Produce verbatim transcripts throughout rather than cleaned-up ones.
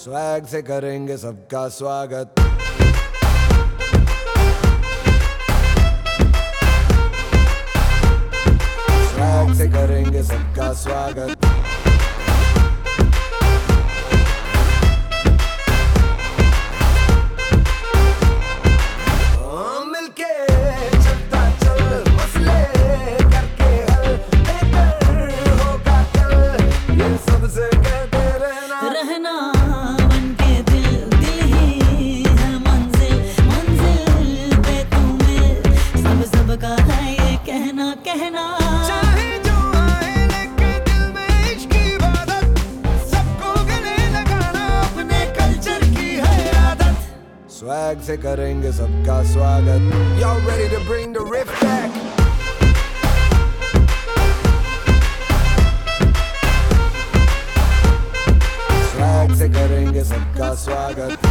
Swag से करेंगे सबका स्वागत। स्वैग से करेंगे सबका स्वागत। कहना चाहे जो आए लेके दिल में इश्क की इबादत, सबको गले लगाना अपने कल्चर की है आदत। स्वैग से करेंगे सबका स्वागत। Y'all ready to bring the riff back? Swag से करेंगे सबका स्वागत।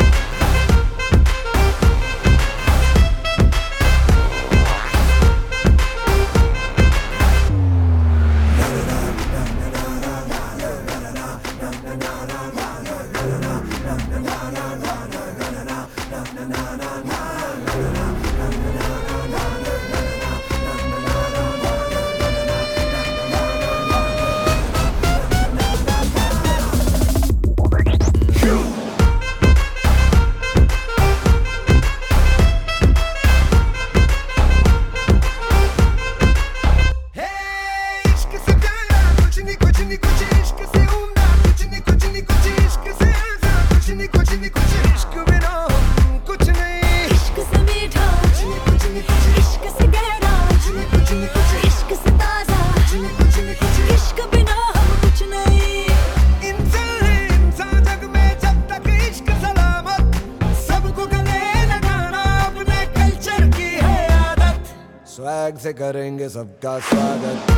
स्वैग से करेंगे सबका स्वागत।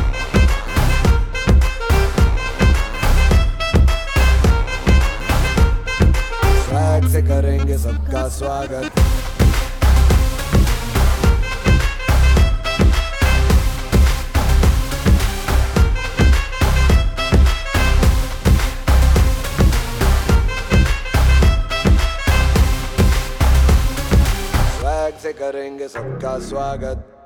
स्वैग से करेंगे सबका स्वागत। स्वैग से करेंगे सबका स्वागत।